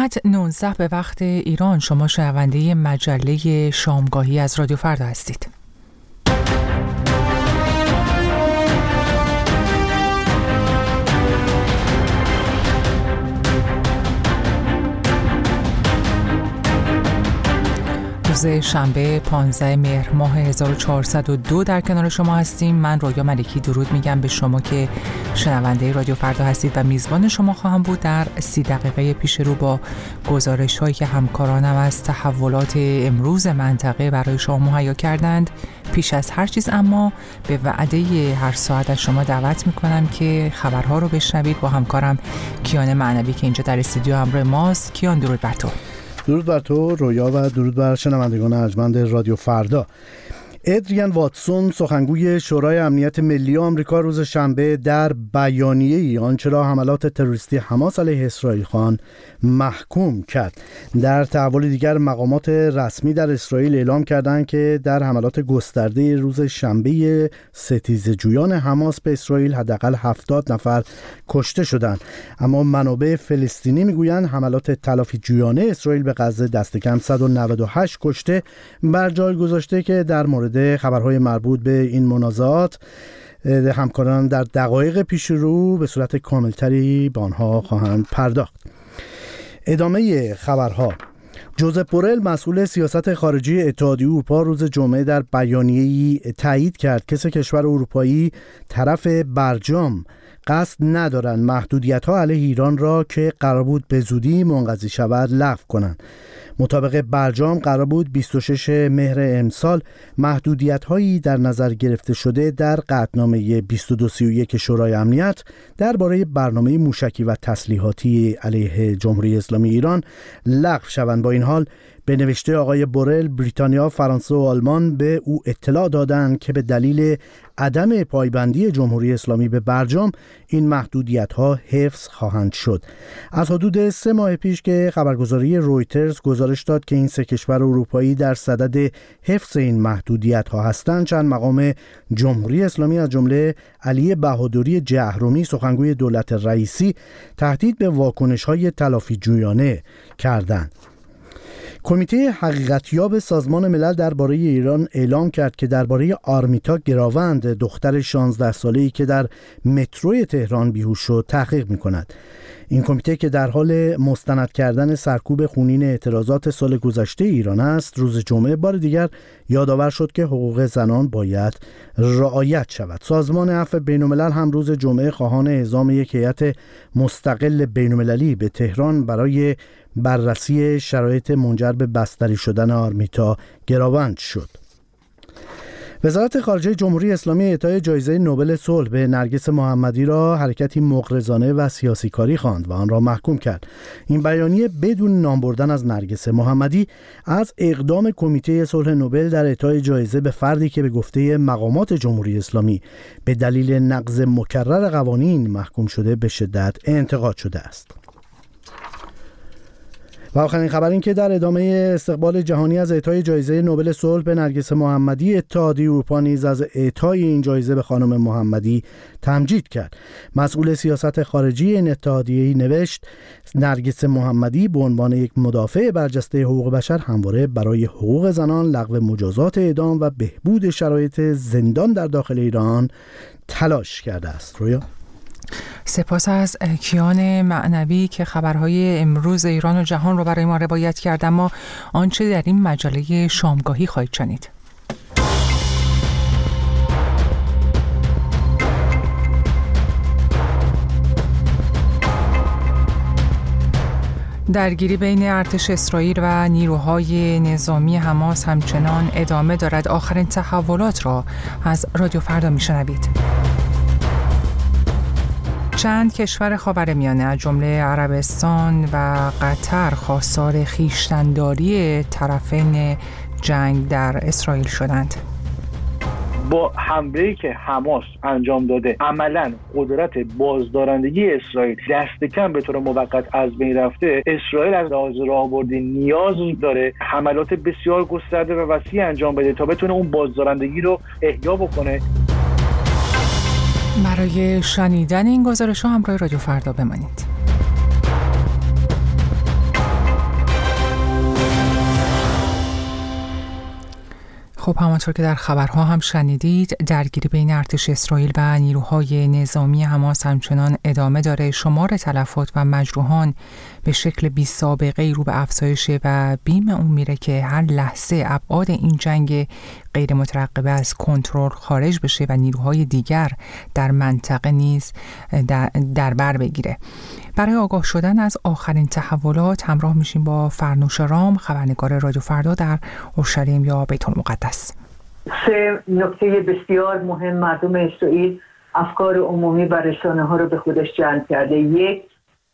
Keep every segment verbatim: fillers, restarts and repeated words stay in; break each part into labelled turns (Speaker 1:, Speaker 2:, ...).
Speaker 1: ساعت نوزده به وقت ایران شما شنونده مجله شامگاهی از رادیو فردا هستید. روز شنبه پانزده مهر ماه هزار و چهارصد و دو در کنار شما هستیم. من رویا ملکی درود میگم به شما که شنونده رادیو فردا هستید و میزبان شما خواهم بود در سی دقیقه پیش رو با گزارش هایی که همکارانم از تحولات امروز منطقه برای شما مهیا کردند. پیش از هر چیز اما به وعده هر ساعت از شما دعوت میکنم که خبرها رو بشنوید با همکارم کیان معنوی که اینجا در استودیو همراه ماست. کیان درود بر تو.
Speaker 2: درود بر تو رویا و درود بر شنوندگان ارجمند رادیو فردا. ادریان واتسون سخنگوی شورای امنیت ملی آمریکا روز شنبه در بیانیه‌ای آنچه را حملات تروریستی حماس علیه اسرائیل خوان محکوم کرد. در تحول دیگر مقامات رسمی در اسرائیل اعلام کردند که در حملات گسترده روز شنبه ستیزجویان حماس به اسرائیل حداقل هفتاد نفر کشته شدند، اما منابع فلسطینی میگویند حملات تلافی جویانه اسرائیل به غزه دست کم صد و نود و هشت کشته بر جای گذاشته که در مورد خبرهای مربوط به این منازعات همکاران در دقایق پیش رو به صورت کاملتری به آنها خواهند پرداخت. ادامه خبرها. جوزپ بورل مسئول سیاست خارجی اتحادیه اروپا روز جمعه در بیانیه‌ای تایید کرد که سه کشور اروپایی طرف برجام قصد ندارند محدودیت‌ها علیه ایران را که قرار بود به زودی منقضی شود لغو کنند. مطابق برجام قرار بود بیست و شش مهر امسال محدودیت‌هایی در نظر گرفته شده در قطعنامه بیست و دو سی و یک شورای امنیت درباره برنامه موشکی و تسلیحاتی علیه جمهوری اسلامی ایران لغو شوند. با این حال به نوشته آقای بورل، بریتانیا، فرانسه و آلمان به او اطلاع دادند که به دلیل عدم پایبندی جمهوری اسلامی به برجام این محدودیت‌ها حفظ خواهند شد. از حدود سه ماه پیش که خبرگزاری رویترز گزارش داد که این سه کشور اروپایی در صدد حفظ این محدودیت‌ها هستند، چند مقام جمهوری اسلامی از جمله علی بهادری جهرومی سخنگوی دولت رئیسی تهدید به واکنش‌های تلافی جویانه کردند. کمیته حقیقتیاب سازمان ملل درباره ایران اعلام کرد که درباره آرمیتا گراوند دختر شانزده ساله‌ای که در مترو تهران بیهوش شد تحقیق می‌کند. این کمیته که در حال مستند کردن سرکوب خونین اعتراضات سال گذشته ایران است، روز جمعه بار دیگر یادآور شد که حقوق زنان باید رعایت شود. سازمان عفو بین‌الملل هم روز جمعه خواهان اعزام یک هیئت مستقل بین‌المللی به تهران برای بررسی شرایط منجر به بستری شدن آرمیتا گراوند شد. وزارت خارجه جمهوری اسلامی اعطای جایزه نوبل صلح به نرگس محمدی را حرکتی مغرضانه و سیاسی کاری خواند و آن را محکوم کرد. این بیانیه بدون نام بردن از نرگس محمدی از اقدام کمیته صلح نوبل در اعطای جایزه به فردی که به گفته مقامات جمهوری اسلامی به دلیل نقض مکرر قوانین محکوم شده به شدت انتقاد شده است. و آخرین خبر این که در ادامه استقبال جهانی از اعطای جایزه نوبل صلح به نرگس محمدی، اتحادیه اروپا نیز از اعطای این جایزه به خانم محمدی تمجید کرد. مسئول سیاست خارجی این اتحادیه نوشت نرگس محمدی به عنوان یک مدافع برجسته حقوق بشر همواره برای حقوق زنان، لغو مجازات اعدام و بهبود شرایط زندان در داخل ایران تلاش کرده است. رویا
Speaker 1: سپاس از کیان معنوی که خبرهای امروز ایران و جهان رو برای ما روایت کرد. اما آنچه در این مجله شامگاهی خواهید شنید. درگیری بین ارتش اسرائیل و نیروهای نظامی حماس همچنان ادامه دارد. آخرین تحولات را از رادیو فردا میشنوید. چند کشور خاورمیانه از جمله عربستان و قطر خواستار خویشتن‌داری طرفین جنگ در اسرائیل شدند.
Speaker 3: با حمله‌ای که حماس انجام داده عملاً قدرت بازدارندگی اسرائیل دست کم به طور موقت از بین رفته. اسرائیل از لحاظ راهبردی نیاز داره حملات بسیار گسترده و وسیع انجام بده تا بتونه اون بازدارندگی رو احیا بکنه.
Speaker 1: برای شنیدن این گزارش‌ها همراه رادیو فردا بمانید. خب همانطور که در خبرها هم شنیدید، درگیری بین ارتش اسرائیل و نیروهای نظامی حماس همچنان ادامه داره. شمار تلفات و مجروحان به شکل بی سابقه رو به افزایشه و بیم اون میره که هر لحظه ابعاد این جنگ غیر مترقبه از کنترل خارج بشه و نیروهای دیگر در منطقه نیز در, در بر بگیره. برای آگاه شدن از آخرین تحولات همراه میشیم با فرنوش رام، خبرنگار رادیو فردا در اورشلیم یا بیت المقدس.
Speaker 4: سه نکته بسیار مهم مردم اسرائیل افکار عمومی و رسانه ها رو به خودش جلب کرده. یک،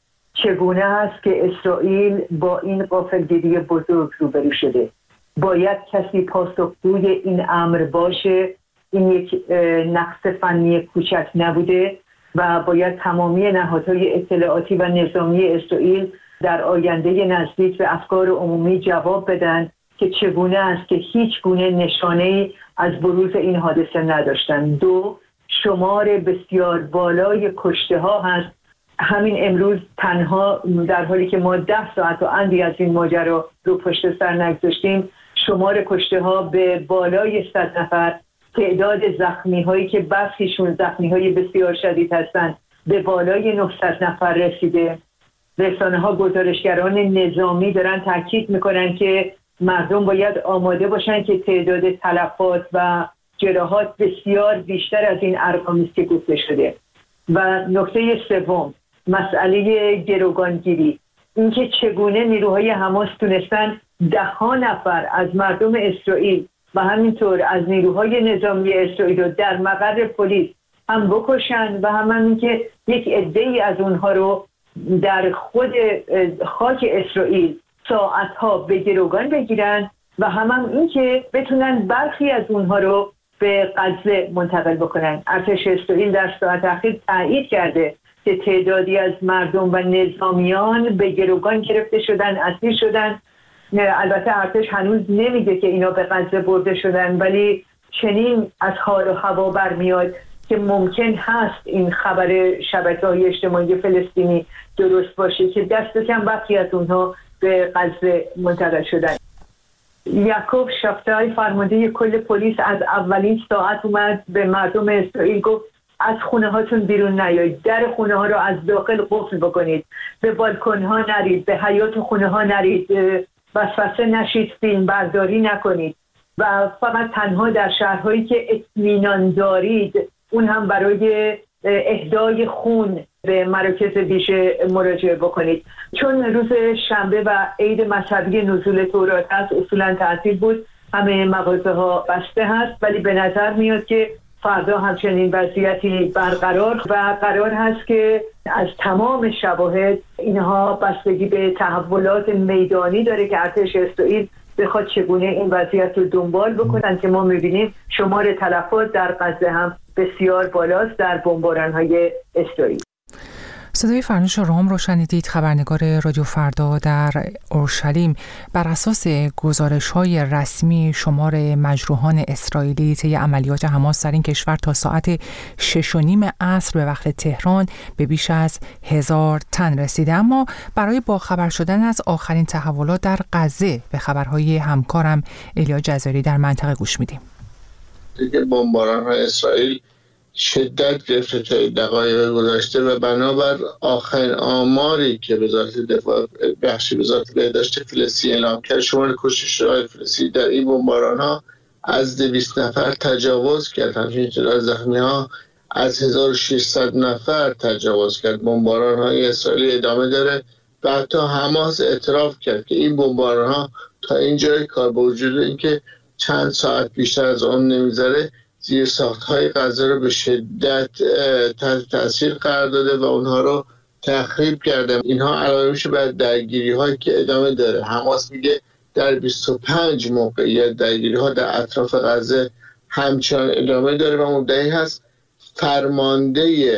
Speaker 4: چگونه است که اسرائیل با این غافلگیری بزرگ روبرو شده؟ باید کسی پاسخگوی این امر باشه. این یک نقص فنی کوچک نبوده و باید تمامی نهادهای اطلاعاتی و نظامی اسرائیل در آینده نزدیک به افکار عمومی جواب بدن که چگونه است که هیچ گونه نشانه‌ای از بروز این حادثه نداشتن. دو، شمار بسیار بالای کشته ها هست. همین امروز تنها در حالی که ما ده ساعت و اندی از این ماجرا رو پشت سر نگذاشتیم، شمار کشته ها به بالای صد نفر، تعداد زخمی هایی که برخیشون زخمی های بسیار شدید هستند به بالای نهصد نفر رسیده. رسانه ها، گزارشگران نظامی دارن تاکید میکنن که مردم باید آماده باشن که تعداد تلفات و جراحات بسیار بیشتر از این ارقامی است که گفته شده. و نکته سوم، مسئله گروگانگیری، اینکه چگونه نیروهای حماس تونستن ده ها نفر از مردم اسرائیل و همینطور از نیروهای نظامی اسرائیل رو در مقر پلیس هم بکشن و هم اینکه یک عده‌ای از اونها رو در خود خاک اسرائیل ساعتها به گروگان بگیرن و هم, هم این که بتونن برخی از اونها رو به غزه منتقل بکنن. ارتش اسرائیل در ساعت اخیر تایید کرده که تعدادی از مردم و نظامیان به گروگان گرفته شدن، اسیر شدن. البته ارتش هنوز نمیگه که اینا به غزه برده شدن، ولی چنین از حال و هوا برمیاد که ممکن هست این خبر شبکه‌های اجتماعی فلسطینی درست باشه که دست کم برخی از اونها به غزه منتقل شدن. یعقوب شافتای فرمانده کل پلیس از اولین ساعت اومد به مردم اسرائیل گفت از خونه هاتون بیرون نیایید، در خونه ها رو از داخل قفل بکنید، به بالکن ها نرید، به حیاط خونه ها نرید، وسوسه نشید، فیلم برداری نکنید و فقط تنها در شهرهایی که اطمینان دارید، اون هم برای اهدای خون به مراکز بیشه مراجعه بکنید. چون روز شنبه و عید مذهبی نزول تورات هست، اصولا تعطیل بود، همه مغازه ها بسته هست، ولی به نظر میاد که فردا همچنین وضعیتی برقرار و قرار هست که از تمام شواهد اینها بستگی به تحولات میدانی داره که ارتش اسرائیل بخواد چگونه این وضعیت رو دنبال بکنن که ما میبینیم شمار تلفات در غزه هم بسیار بالاست در بمباران‌های اسرائیل.
Speaker 1: صدای فرنوش رام رو شنیدید، خبرنگار رادیو فردا در اورشلیم. بر اساس گزارش‌های رسمی شمار مجروحان اسرائیلی طی عملیات حماس در این کشور تا ساعت شش و نیم عصر به وقت تهران به بیش از هزار تن رسیده. اما برای باخبر شدن از آخرین تحولات در غزه به خبرهای همکارم الیا جزاری در منطقه گوش میدیم.
Speaker 5: دیگه بمباران‌های اسرائیل شدت گرفته تا دقایق گذشته و بنابر آخرین آماری که وزارت دفاع بخشی وزارت بهداشت فلسطین اعلام کرد، شمار کشته‌های فلسطینی در این بمباران‌ها از دویست نفر تجاوز کرد. همچنین تعداد زخمی‌ها از هزار و ششصد نفر تجاوز کرد. بمباران‌های اسرائیل ادامه داره و حتی حماس اعتراف کرد که این بمباران‌ها تا اینجای کار با وجود اینکه چند ساعت بیشتر از اون نمیذاره، زیر ساخت‌های غزه رو به شدت تحت تاثیر قرار داده و اونها رو تخریب کرده. اینها علاوه میشه بر درگیری‌هایی که ادامه داره. حماس میگه در بیست و پنج موقعیت درگیری‌ها در اطراف غزه همچنان ادامه داره و مدعی هست فرمانده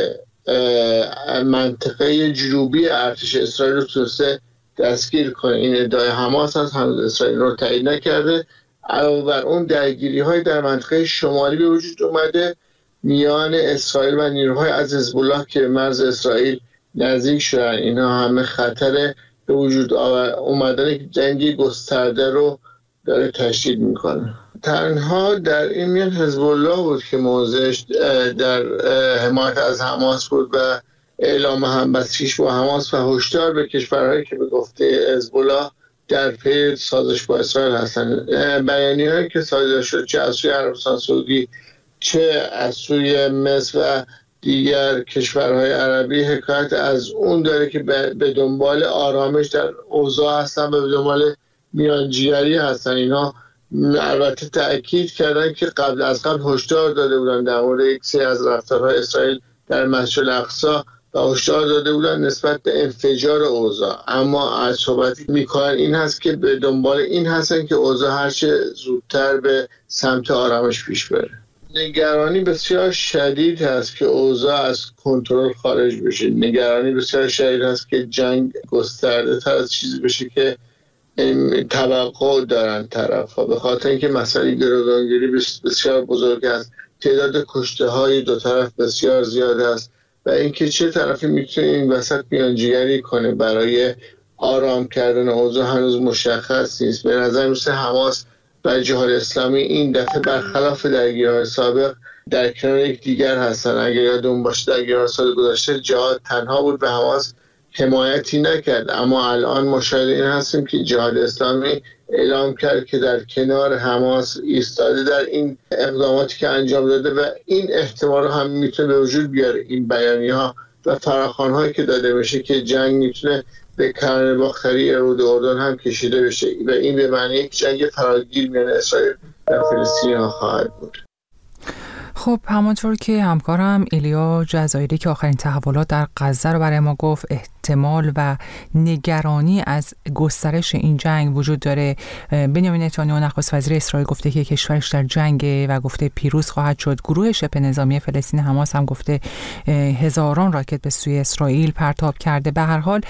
Speaker 5: منطقه جنوبی ارتش اسرائیل رو تونسته دستگیر کنه. این ادعای حماس هست، هنوز اسرائیل رو تایید نکرده. علاوه بر اون درگیری‌های در منطقه شمالی به وجود اومده میان اسرائیل و نیروهای از حزب الله که مرز اسرائیل نزدیک شدن. اینا همه خطر به وجود اومدن جنگی گسترده رو داره تشدید میکنه. تنها در این میان حزب الله بود که موضعش در حمایت از حماس بود و اعلام همبستگیش با حماس و هشدار به کشورهایی که به گفته حزب الله در پی سازش با اسرائیل هستند. بیانیه‌هایی که صادر شد چه از سوی عربستان سعودی چه از سوی مصر و دیگر کشورهای عربی حکایت از اون داره که به دنبال آرامش در اوضاع هستن و به دنبال میانجیگری هستن. اینا البته تأکید کردن که قبل از قبل هشدار داده بودن در مورد یک سری از رفتارهای اسرائیل در مسجد الاقصی و هشدار داده بودن نسبت به انفجار اوضاع، اما از صحبتی میکنن این هست که به دنبال این هستن که اوضاع هرچه زودتر به سمت آرامش پیش بره. نگرانی بسیار شدید هست که اوضاع از کنترل خارج بشه. نگرانی بسیار شدید هست که جنگ گسترده تر از چیزی بشه که توقع دارن طرف ها، به خاطر اینکه مسئله گروگانگیری بسیار بزرگ است، تعداد کشته های دو طرف بسیار زیاد است و اینکه چه طرفی میتونه این وسط میانجیگری کنه برای آرام کردن اوضاع هنوز مشخص نیست. به نظر میسه حماس و جهاد اسلامی این دفعه برخلاف درگیری‌های سابق در کنار یک دیگر هستن. اگر یادمون باشه درگیری‌های سال گذشته جهاد تنها بود و حماس حمایتی نکرد، اما الان مشاهد این هستیم که جهاد اسلامی اعلام کرد که در کنار حماس ایستاده در این اقداماتی که انجام داده و این احتمال هم میتونه به وجود بیاره این بیانیه‌ها و فراخوان‌هایی که داده بشه که جنگ میتونه به کرانه باختری رود اردن هم کشیده بشه و این به معنی یک جنگ فراگیر میان اسرائیل و فلسطین خواهد بود.
Speaker 1: خب همانطور که همکارم ایلیا جزایری که آخرین تحولات در غزه رو برای ما گفت، احتمال و نگرانی از گسترش این جنگ وجود داره. بنیامین نتانیاهو نخست وزیر اسرائیل گفته که کشورش در جنگه و گفته پیروز خواهد شد. گروه شبه نظامی فلسطین حماس هم گفته هزاران راکت به سوی اسرائیل پرتاب کرده. به هر حال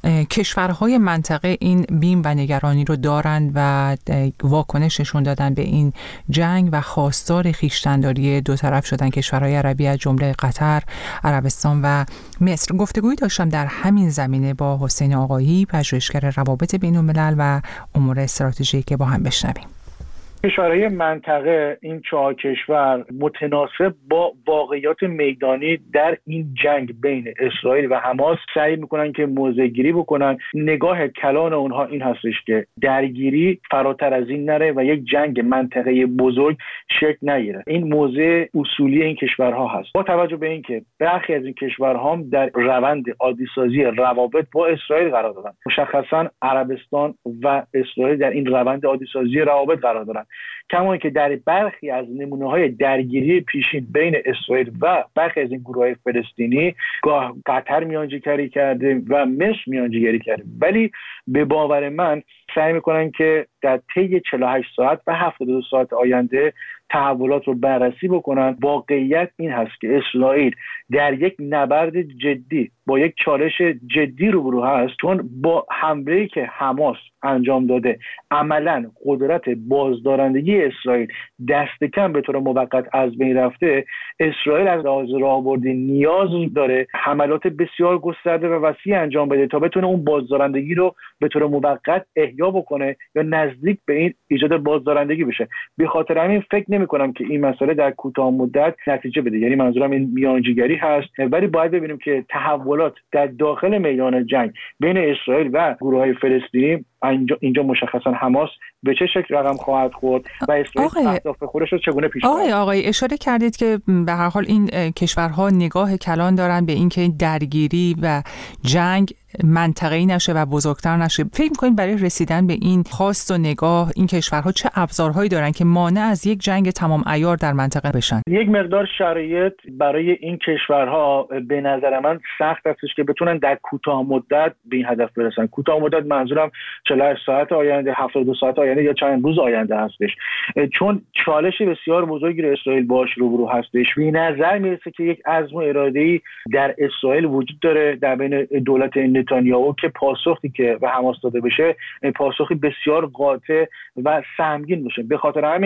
Speaker 1: کشورهای منطقه این بیم و نگرانی رو دارند و واکنششون دادن به این جنگ و خواستار خویشتن‌داری دو طرف شدن کشورهای عربی از جمله قطر، عربستان و مصر. گفتگویی داشتم در همین زمینه با حسین آقایی، پژوهشگر روابط بین‌الملل و امور استراتژیکی که با هم بشنویم.
Speaker 3: کشورهای منطقه این چهار کشور متناسب با واقعیات میدانی در این جنگ بین اسرائیل و حماس سعی میکنن که موضع گیری بکنن. نگاه کلان اونها این هستش که درگیری فراتر از این نره و یک جنگ منطقه بزرگ شکل نگیره. این موضع اصولی این کشورها هست. با توجه به اینکه برخی از این کشورها هم در روند عادی‌سازی روابط با اسرائیل قرار دارن، مشخصا عربستان و اسرائیل در این روند عادی‌سازی روابط قرار دارن، کما اینکه در برخی از نمونه‌های درگیری پیشین بین اسرائیل و برخی از این گروه‌های فلسطینی گاه قطر میانجیگری کرده و مصر میانجیگری کرده، ولی به باور من سعی میکنن که در طی چهل و هشت ساعت و هفتاد و دو ساعت آینده تحولات رو بررسی بکنن. واقعیت این هست که اسرائیل در یک نبرد جدی با یک چالش جدی روبرو هست، چون با حمله‌ای که حماس انجام داده عملاً قدرت بازدارندگی اسرائیل دست کم به طور موقت از بین رفته. اسرائیل از لحاظ راهبردی نیاز داره حملات بسیار گسترده و وسیع انجام بده تا بتونه اون بازدارندگی رو به طور موقت احیا بکنه یا نزدیک به این ایجاد بازدارندگی بشه. به خاطر همین فکر نمی‌کنم که این مسئله در کوتاه مدت نتیجه بده، یعنی منظورم این میانجیگری هست، ولی باید ببینیم که تحولات در داخل میدان جنگ بین اسرائیل و گروه‌های فلسطینی اینجا, اینجا مشخصا حماس به چه شکل رقم خواهد خورد و اسرائیل اهداف خودش رو چگونه پیش می‌بره.
Speaker 1: آقای آقای اشاره کردید که به هر حال این کشورها نگاه کلان دارن به اینکه درگیری و جنگ منطقه‌ای نشه و بزرگتر نشه. فکر می‌کنید برای رسیدن به این خواست و نگاه این کشورها چه ابزارهایی دارن که مانع از یک جنگ تمام عیار در منطقه بشن؟
Speaker 3: یک مقدار شرایط برای این کشورها به نظر من سخت هستش که بتونن در کوتاه مدت به این هدف برسن. کوتاه مدت منظورم چهل و هشت ساعت آینده، هفتاد و دو ساعت آینده یا چند روز آینده هستش، چون چالش بسیار بزرگی رو اسرائیل باهاش روبرو هستش. به نظر میرسه که یک عزم و اراده‌ای در اسرائیل وجود داره در بین دولت نتانیاهو که پاسخی که به حماس داده بشه پاسخی بسیار قاطع و سهمگین باشه. به خاطر همین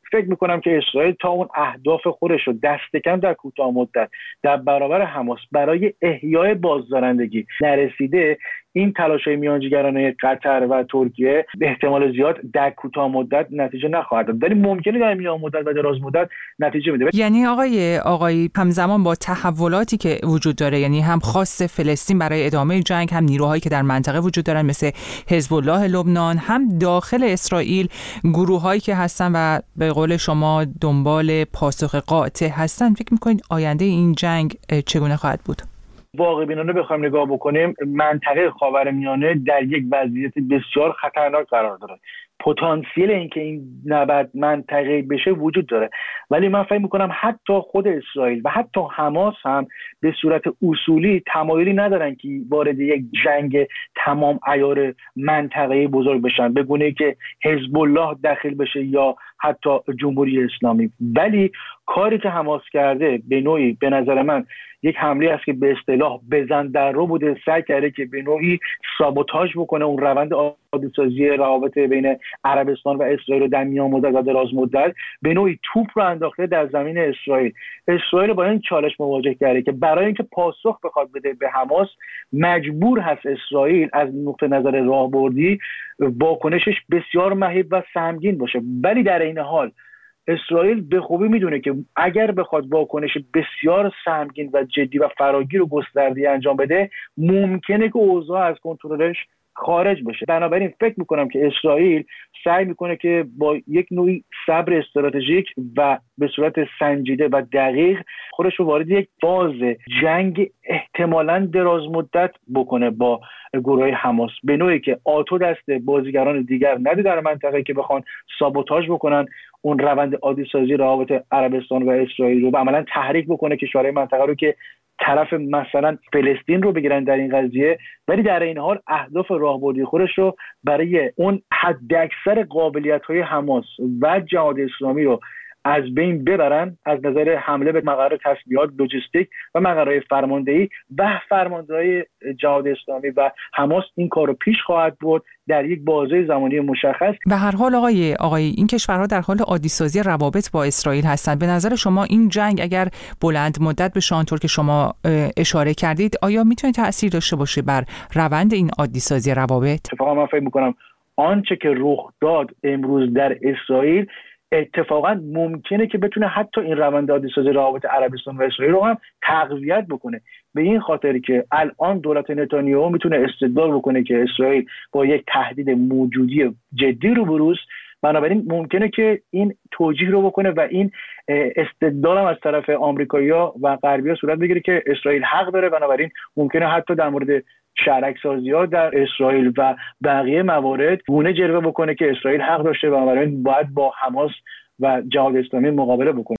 Speaker 3: فکر میکنم که اسرائیل تا اون اهداف خودش رو دست کم در کوتاه مدت در برابر حماس برای احیای بازدارندگی نرسیده، این تلاش‌های میانجیگرانه قطر و ترکیه به احتمال زیاد در کوتاه مدت نتیجه نخواهد داد، ولی ممکنه در میان مدت و دراز مدت نتیجه بده.
Speaker 1: یعنی آقای آقای همزمان با تحولاتی که وجود داره، یعنی هم خواست فلسطین برای ادامه جنگ، هم نیروهایی که در منطقه وجود دارن مثل حزب الله لبنان، هم داخل اسرائیل گروهایی که هستن و به قول شما دنبال پاسخ قاطع هستن، فکر می‌کنید آینده این جنگ چگونه خواهد بود؟
Speaker 3: واقع بینانه بخوایم نگاه بکنیم، منطقه خاورمیانه در یک وضعیت بسیار خطرناک قرار داره. پتانسیل اینکه این نبرد منطقه‌ای بشه وجود داره، ولی من فکر می‌کنم حتی خود اسرائیل و حتی حماس هم به صورت اصولی تمایلی ندارن که وارد یک جنگ تمام عیار منطقه‌ای بزرگ بشن، به گونه‌ای که حزب الله داخل بشه یا حتی جمهوری اسلامی. ولی کاری که حماس کرده به نوعی به نظر من یک حمله است که به اصطلاح بزن در رو بوده، سعی کرده که به نوعی سابوتاژ بکنه اون روند عادی‌سازی روابط بین عربستان و اسرائیل رو در میان مدت و دراز مدت، به نوعی توپ رو انداخته در زمین اسرائیل. اسرائیل با این چالش مواجه کرده که برای اینکه پاسخ بخواد بده به حماس، مجبور هست اسرائیل از نقطه نظر راهبردی واکنشش بسیار مهیب و سهمگین باشه. ولی در این حال اسرائیل به خوبی میدونه که اگر بخواد واکنش بسیار سهمگین و جدی و فراگیر و گسترده انجام بده، ممکنه که اوضاع از کنترلش خارج بشه. بنابراین فکر میکنم که اسرائیل سعی میکنه که با یک نوعی صبر استراتژیک و به صورت سنجیده و دقیق خودش رو وارد یک فاز جنگ احتمالاً دراز مدت بکنه با گروه حماس، به نوعی که آتو دست بازیگران دیگر نده در منطقه که بخوان سابوتاژ بکنن اون روند عادی سازی روابط عربستان و اسرائیل رو و عملاً تحریک بکنه کشورهای منطقه رو که طرف مثلا فلسطین رو بگیرن در این قضیه، ولی در این حال اهداف راهبردی خودش رو برای اون حداکثر قابلیت‌های حماس و جهاد اسلامی رو از بین ببرن از نظر حمله به مقر تسلیحات، لوجستیک و مقرهای فرماندهی و فرماندهی جهاد اسلامی و حماس این کار رو پیش خواهد برد در یک بازه زمانی مشخص.
Speaker 1: به هر حال آقای آقای این کشورها در حال عادی سازی روابط با اسرائیل هستند. به نظر شما این جنگ اگر بلند مدت بشه آنطور که شما اشاره کردید، آیا میتونه تأثیر داشته باشه بر روند این عادی سازی روابط؟
Speaker 3: اتفاقا من فکر می‌کنم آنچه که رخ داد امروز در اسرائیل اتفاقا ممکنه که بتونه حتی این روند عادی سازی روابط عربستان و اسرائیل رو هم تقویت بکنه، به این خاطری که الان دولت نتانیاهو میتونه استدلال بکنه که اسرائیل با یک تهدید موجودی جدی روبروست. بنابراین ممکنه که این توجیه رو بکنه و این استدلال هم از طرف آمریکایی‌ها و غربی‌ها صورت بگیره که اسرائیل حق داره. بنابراین ممکنه حتی در مورد شرک سازی ها در اسرائیل و بقیه موارد گونه جلوه بکنه که اسرائیل حق داشته، بنابراین باید با حماس و جهاد اسلامی مقابله بکنه.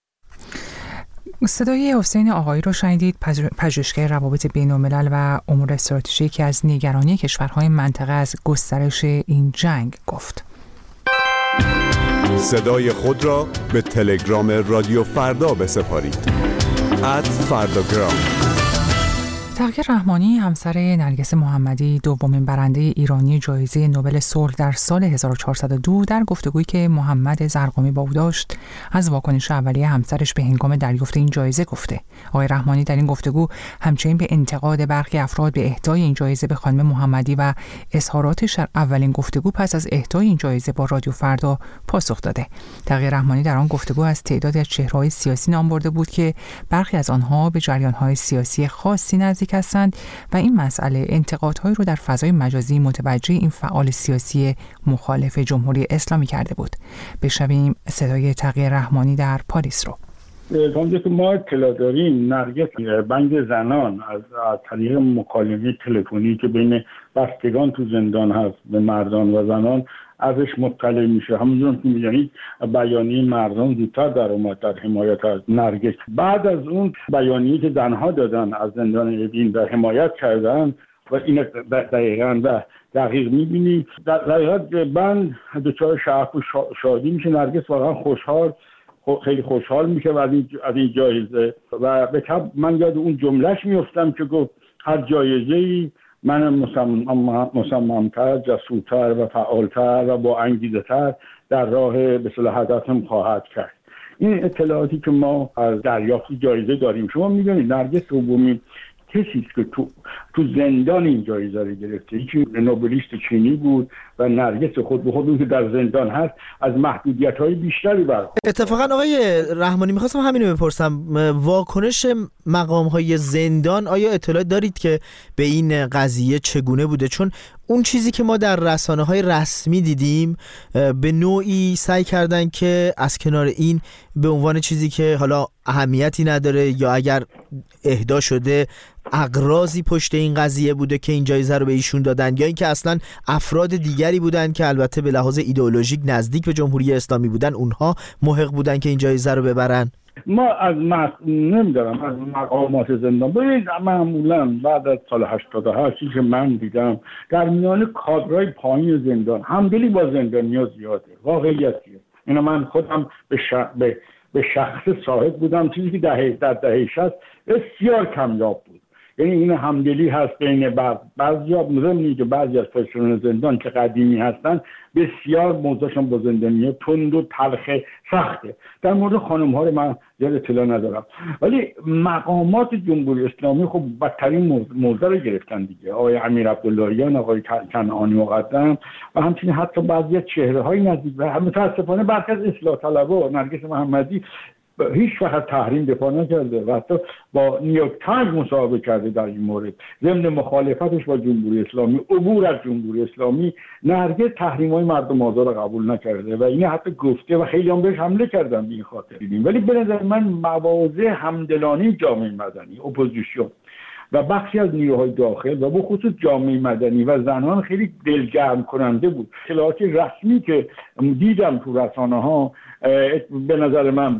Speaker 1: صدای حسین آقایی رو شنیدید، پژوهشگر روابط بین‌الملل و امور استراتژیکی که از نگرانی کشورهای منطقه از گسترش این جنگ گفت.
Speaker 6: صدای خود را به تلگرام رادیو فردا بسپارید. ات فرداگرام.
Speaker 1: تقی رحمانی همسر نرگس محمدی دومین برنده ایرانی جایزه نوبل صلح در سال هزار و چهارصد و دو در گفتگویی که محمد زرقامی با او داشت از واکنش اولیه همسرش به هنگام دریافت این جایزه گفته. آقای رحمانی در این گفتگو همچنین به انتقاد برخی افراد به اهدای این جایزه به خانم محمدی و اظهاراتش در اولین گفتگو پس از اهدای این جایزه با رادیو فردا پاسخ داده. تقی رحمانی در آن گفتگو از تعدادی از چهره‌های سیاسی نام برده بود که برخی از آنها به جریان‌های سیاسی خاصی نزدیک هستند و این مسئله انتقادهایی رو در فضای مجازی متوجه این فعال سیاسی مخالف جمهوری اسلامی کرده بود. بشنویم صدای تقی رحمانی در پاریس رو.
Speaker 7: همونجور که ما اطلاع داریم، نرگس بند زنان از طریق مکالمه تلفنی که بین بستگان تو زندان هست به مردان و زنان ازش مطلع میشه. همونجور که می‌دونید بیانیه مردان زودتر در اومد در حمایت از نرگس. بعد از اون بیانیه‌ای که زنها دادن از زندان اوین در حمایت کردن و این دقیقاً و دقیق می‌بینی در حقیقت بند دچار شعف و شادی میشه. نرگس واقعا خوشحال خیلی خوشحال میشه از این از این جایزه و به طب من یاد اون جملهش میافتم که گفت هر جایزه‌ای من مصمم‌تر، جسورتر و فعالتر و با انگیزه‌تر در راه به اصطلاح هدفم خواهد کرد. این اطلاعاتی که ما از دریافت جایزه داریم، شما میدونید نرگس دومین کسی است که تو تو زندان این جایزه رو گرفته. یکی نوبلیست چینی بود و نرگس خود به خود اون که در زندان هست از محدودیت‌های بیشتری برخورد.
Speaker 8: اتفاقا آقای رحمانی می‌خواستم همین رو بپرسم، واکنش مقام‌های زندان آیا اطلاع دارید که به این قضیه چگونه بوده؟ چون اون چیزی که ما در رسانه‌های رسمی دیدیم به نوعی سعی کردن که از کنار این به عنوان چیزی که حالا اهمیتی نداره یا اگر اهدا شده اغراضی پشت این قضیه بوده که این جایزه رو به ایشون دادن، یا اینکه اصلا افراد دیگری بودن که البته به لحاظ ایدئولوژیک نزدیک به جمهوری اسلامی بودن، اونها محق بودن که این جایزه رو ببرن.
Speaker 7: ما از مق... نمیدارم از مقامات زندان ببینید معمولا بعد از سال هشتاد و هشت که من دیدم در میان کادرهای پایین زندان همدلی با زندانیا زیاده، واقعیتیه. اینا من خودم به, ش... به... به شخص صاحب بودم، چیزی که دهه در دهه شصت بسیار کمیاب بود. یعنی این همدلی هست بین بعض بعضیا مهمه که بعضی از پرسنل زندان که قدیمی هستن بسیار موضوعشون با زندانی‌ها تند و تلخ سخته. در مورد خانم ها رو من زیاد اطلاع ندارم، ولی مقامات جمهوری اسلامی خب بدترین موضوع رو گرفتن دیگه. آقای امیر عبداللهیان، آقای کنعانی مقدم و همچنین حتی بعضی از چهره‌های نزدیک و متأسفانه برخی از اصلاح طلبها، نرگس محمدی هیچ وقت تحریم دفاع نکرده و حتی با نیویورک تایمز مصاحبه کرده در این مورد. ضمن مخالفتش با جمهوری اسلامی، عبور از جمهوری اسلامی، نرگس تحریم‌های مردم آزاد را قبول نکرده و این حتی گفته و خیلی هم بهش حمله کردن به این خاطر. ولی به نظر من مواضع همدلانی جامعه مدنی، اپوزیسیون و بخشی از نیروهای داخل و به خصوص جامعه مدنی و زنان خیلی دلگرم کننده بود. اطلاعات رسمی که دیدم تو رسانه‌ها به نظر من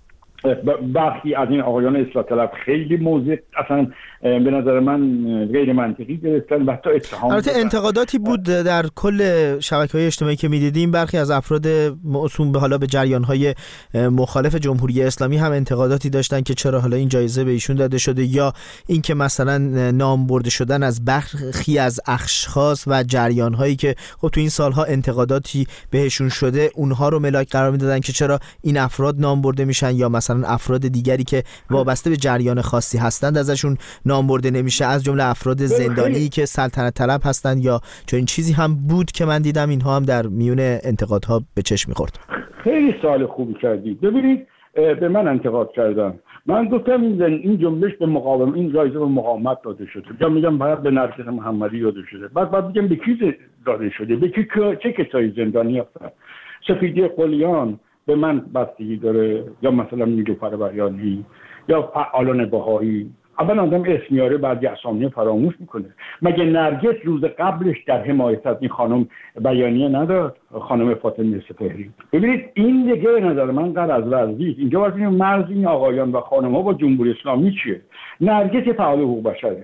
Speaker 7: برخی از این آقایان اصلاح طلب خیلی موضوع اصلا به نظر من غیر منطقی گرفتن و حتی اتهام.
Speaker 8: البته انتقاداتی بود در کل شبکه‌های اجتماعی که می‌دیدیم، برخی از افراد موسوم به حالا به جریان‌های مخالف جمهوری اسلامی هم انتقاداتی داشتن که چرا حالا این جایزه به ایشون داده شده، یا اینکه مثلا نام برده شدن از برخی از اشخاص و جریان‌هایی که خب تو این سال‌ها انتقاداتی بهشون شده اونها رو ملاک قرار میدادن که چرا این افراد نام برده میشن، یا مثلا افراد دیگری که وابسته به جریان خاصی هستند ازشون نام برده نمیشه، از جمله افراد زندانی که سلطنت طلب هستند یا چون این چیزی هم بود که من دیدم اینها هم در میون انتقادها به چشم می‌خورد.
Speaker 7: خیلی سوال خوبی کردید. ببینید به من انتقاد کردن، من گفتم این این جنبش به مقاومت، این جایزه به مقاومت داده شده. یا میگم باید به نرگس محمدی داده شده، بعد بعد میگم به کی داده شده، به کی چه کسایی زندانی هستن. سفیدی قلیان به من بستگی داره، یا مثلا نیلوفر بیانی یا فعالان بهایی. اول آدم اسم میاره بعد اسامی فراموش میکنه. مگه نرگس روز قبلش در حمایت از این خانم بیانیه نداد، خانم فاطمه سپهری؟ ببینید این دیگه به نظر من غیر از ورزی. اینجا باید ببینیم مرز این آقایان و خانم‌ها با جمهوری اسلامی چیه. نرگس فعال حقوق بشره.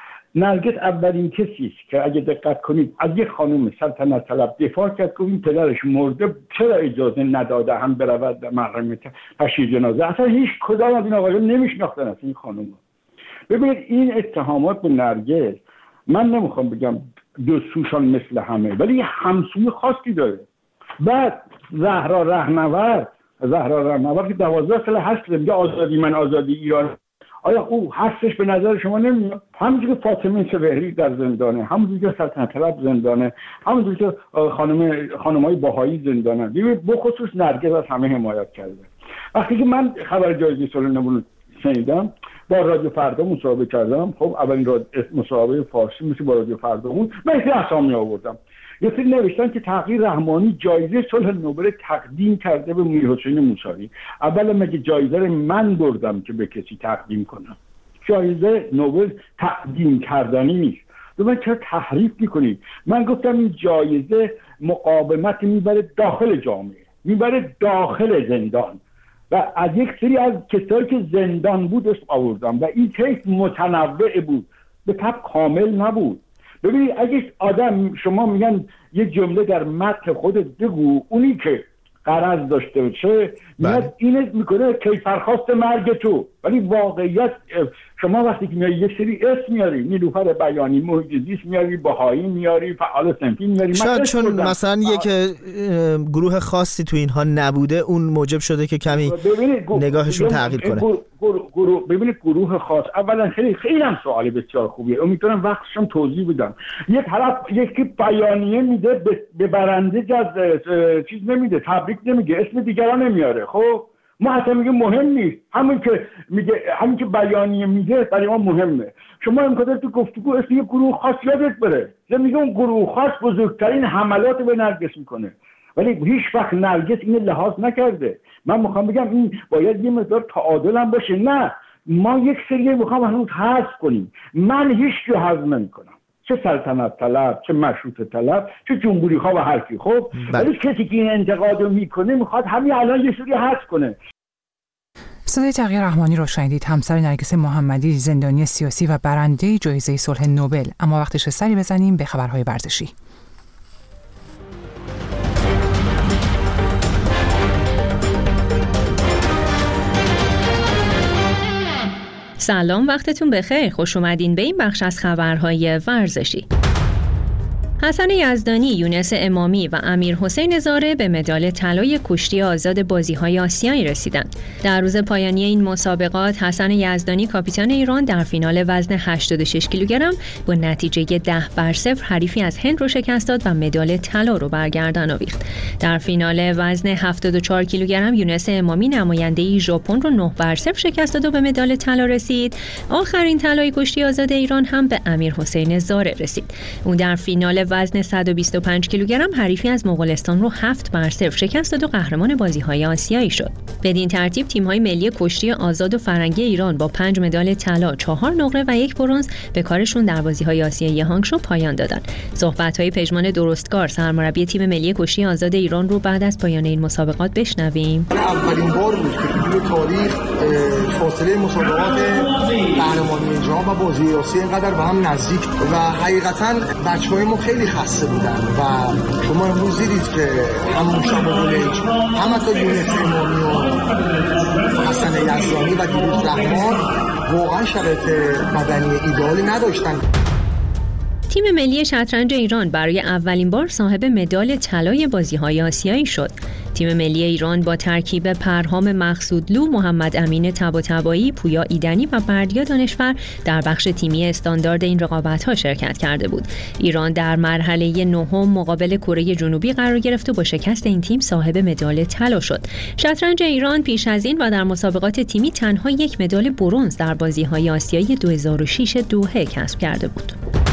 Speaker 7: نرگس اولین کسی است که اگه دقت کنید از یک خانم سلطنت طلب دفاع کرد که این پدرش مرده، چرا اجازه نداده هم برود در محرم تشییع جنازه. اصلا هیچ کدام از این آقایان نمیشناختن از این خانم. ببینید این اتهامات به نرگس، من نمیخوام بگم دو سوشان مثل همه، ولی همسوی خاصی داره. بعد زهرا رهنورد زهرا رهنورد که دوازده سال هست میگه آزادی من آزادی ایران، آیا او هستش به نظر شما نمیاد؟ همونجوری که فاطمه سپهری در زندانه، همونجوری که سلطنت طلب زندانه، همونجوری که خانم خانم‌های بهایی زندانه. ببینید به خصوص نرگس از همه حمایت کرده. وقتی که من خبر جایزه سال نو شنیدم با رادیو فردا مصاحبه کردم، خب اولین مصاحبه فارسی مثل با رادیو فردا بود، من این اسامی آوردم. یه سری نوشتن که تقی رحمانی جایزه صلح نوبل تقدیم کرده به میرحسین موسوی. اولا مگه جایزه رو من بردم که به کسی تقدیم کنم؟ جایزه نوبل تقدیم کردنی نیست. و من چرا تحریف میکنید؟ من گفتم این جایزه مقاومت میبره داخل جامعه، میبره داخل زندان و از یک سری از کسایی که زندان بود اسم آوردم و این کیس متنوع بود، به طب کامل نبود. ببینید اگه آدم شما میگن یه جمله در متن خودت بگو، اونی که غرض داشته باشه میاد اینت میکنه کیفرخواست مرگ تو. ولی واقعیت شما وقتی که میاری یک سری اسم میاری، نیلوفر بیانی، محیط زیست میاری، بهایی میاری، فعال صنفی میاری.
Speaker 8: شاید چون مثلا یک گروه خاصی تو اینها نبوده اون موجب شده که کمی نگاهشون تغییر کنه.
Speaker 7: گروه گروه ببینید گروه خاص اولا خیلی خیلی هم سوال بسیار خوبیه، امیدوارم وقتشم توضیح بدم. یک طرف یکی بیانیه میده به برنده جز چیز نمیده، تبریک نمیگه، اسم دیگران نمیاره. خب ما حتی میگه مهم نیست، همون که میگه همون که بیانیه میده برای ما مهمه. شما امکان تو گفتگو اسم یک گروه خاص یادت بره، زه میگه اون گروه خاص بزرگترین حملات به نرگس میکنه، ولی هیچ وقت نرگس اینو لحاظ نکرده. من میخوام بگم این باید یه مقدار تعادل هم باشه. نه ما یک سری میخوام هنوز حذف کنیم، من هیچ جو حذف نمیکنم، چه سلطنت طلب، چه مشروطه طلب، چه جمهوری خواه و هر کی. خب ولی کسی که این انتقادو میکنه میخواد همین الان یه سری حذف کنه.
Speaker 1: صدای تقی رحمانی رو شنیدید، همسر نرگس محمدی، زندانی سیاسی و برنده جایزه صلح نوبل. اما وقتش سری بزنیم به خبرهای ورزشی.
Speaker 9: سلام، وقتتون بخیر. خوش اومدین به این بخش از خبرهای ورزشی. حسن یزدانی، یونس امامی و امیر حسین زاره به مدال طلای کشتی آزاد بازی‌های آسیایی رسیدند. در روز پایانی این مسابقات حسن یزدانی کاپیتان ایران در فینال وزن هشتاد و شش کیلوگرم با نتیجه ده بر صفر حریفی از هند رو شکست داد و مدال طلا رو بر گردن آویخت. در فینال وزن هفتاد و چهار کیلوگرم یونس امامی نماینده ژاپن رو نه بر صفر شکست داد و به مدال طلا رسید. آخرین طلای کشتی آزاد ایران هم به امیر حسین زاره رسید. اون در فینال وزن صد و بیست و پنج کیلوگرم حریفی از مغولستان رو هفت بر صفر شکست داد و قهرمان بازی‌های آسیایی شد. بدین ترتیب تیم‌های ملی کشتی آزاد و فرنگی ایران با پنج مدال طلا، چهار نقره و یک برنز به کارشون در بازی‌های آسیایی هانگشو پایان دادن. صحبت‌های پژمان درستکار، سرمربی تیم ملی کشتی آزاد ایران رو بعد از پایان این مسابقات بشنویم.
Speaker 10: اولین بار بود که توی تاریخ فاصله مسابقات قهرمانی جام و بازی آسیا اینقدر به هم نزدیک و حقیقتاً بچه‌های ما خیلی خسته بودن و شما امروز دیدید که همون شب بولج هم حتی یونس امامی و حسن یزدانی و دیروز رحمان واقعا شرایط بدنی ایدئالی نداشتن.
Speaker 9: تیم ملی شطرنج ایران برای اولین بار صاحب مدال طلای بازی‌های آسیایی شد. تیم ملی ایران با ترکیب پرهام مقصودلو، محمد امین طباطبایی، پویا ایدنی و بردیا دانشور در بخش تیمی استاندارد این رقابت‌ها شرکت کرده بود. ایران در مرحله نهم مقابل کره جنوبی قرار گرفت و با شکست این تیم صاحب مدال طلا شد. شطرنج ایران پیش از این و در مسابقات تیمی تنها یک مدال برنز در بازی‌های آسیایی دو هزار و شش دوحه کسب کرده بود.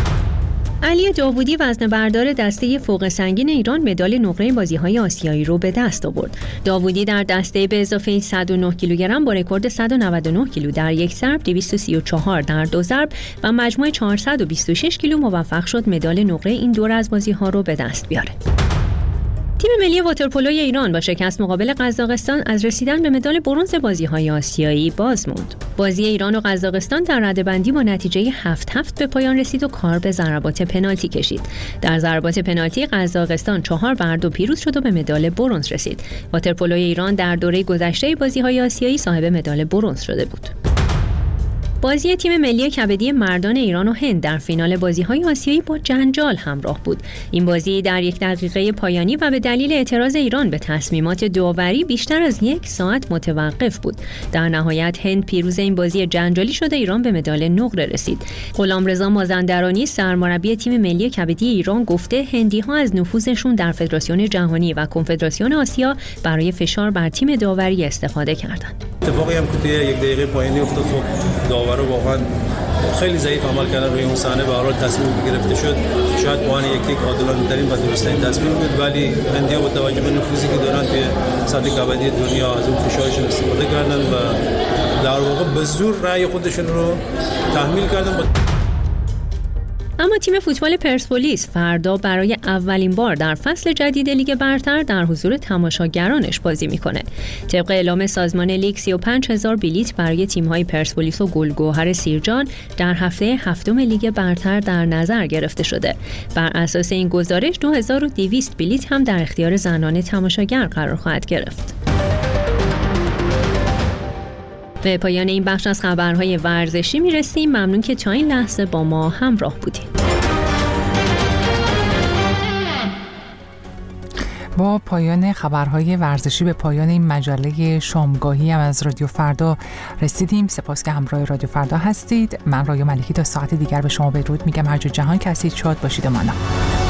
Speaker 9: علی داوودی وزنه‌بردار دسته فوق سنگین ایران مدال نقره بازی‌های آسیایی رو به دست آورد. داوودی در دسته به اضافه صد و نه کیلوگرم با رکورد صد و نود و نه کیلو در یک ضرب، دویست و سی و چهار در دو ضرب و مجموع چهارصد و بیست و شش کیلو موفق شد مدال نقره این دور از بازی‌ها رو به دست بیاره. تیم ملی واترپولوی ایران با شکست مقابل قزاقستان از رسیدن به مدال برنز بازی‌های آسیایی باز موند. بازی ایران و قزاقستان در رده‌بندی با نتیجه هفت هفت به پایان رسید و کار به ضربات پنالتی کشید. در ضربات پنالتی قزاقستان چهار بر دو پیروز شد و به مدال برنز رسید. واترپولوی ایران در دوره گذشته بازی‌های آسیایی صاحب مدال برنز شده بود. بازی تیم ملی کبدی مردان ایران و هند در فینال بازی‌های آسیایی با جنجال همراه بود. این بازی در یک دقیقه پایانی و به دلیل اعتراض ایران به تصمیمات داوری بیشتر از یک ساعت متوقف بود. در نهایت هند پیروز این بازی جنجالی شده ایران به مدال نقره رسید. غلامرضا مازندرانی سرمربی تیم ملی کبدی ایران گفته هندی‌ها از نفوذشون در فدراسیون جهانی و کنفدراسیون آسیا برای فشار بر تیم داوری استفاده کردند.
Speaker 11: اتفاقی هم که یک دقیقه پایانی افتاد، خب داورا واقعا خیلی ضعیف عمل کردن روی اون صحنه، به هر حال تصمیم گرفته شد. شاید پوان یک یک عادلانه ترین و درست‌ترین تصمیم بود، ولی هندی‌ها با توجه به نفوذی که دارن توی سطح کبدی دنیا از اون فشارشون استفاده کردن و در واقع به زور رأی خودشون رو تحمیل کردن.
Speaker 9: اما تیم فوتبال پرسپولیس فردا برای اولین بار در فصل جدید لیگ برتر در حضور تماشاگرانش بازی میکنه. طبق اعلام سازمان لیگ سی و پنج هزار بلیت برای تیم‌های پرسپولیس و گلگوهر سیرجان در هفته هفتم لیگ برتر در نظر گرفته شده. بر اساس این گزارش دو هزار و دویست بلیت هم در اختیار زنان تماشاگر قرار خواهد گرفت. به پایان این بخش از خبرهای ورزشی میرسیم. ممنون که تا این لحظه با ما همراه بودید.
Speaker 1: با پایان خبرهای ورزشی به پایان این مجله شامگاهی هم از رادیو فردا رسیدیم. سپاس که همراه رادیو فردا هستید. من ریا ملکی تا ساعت دیگر به شما بدرود میگم. هر جا جهان که هستید شاد باشید و مانا.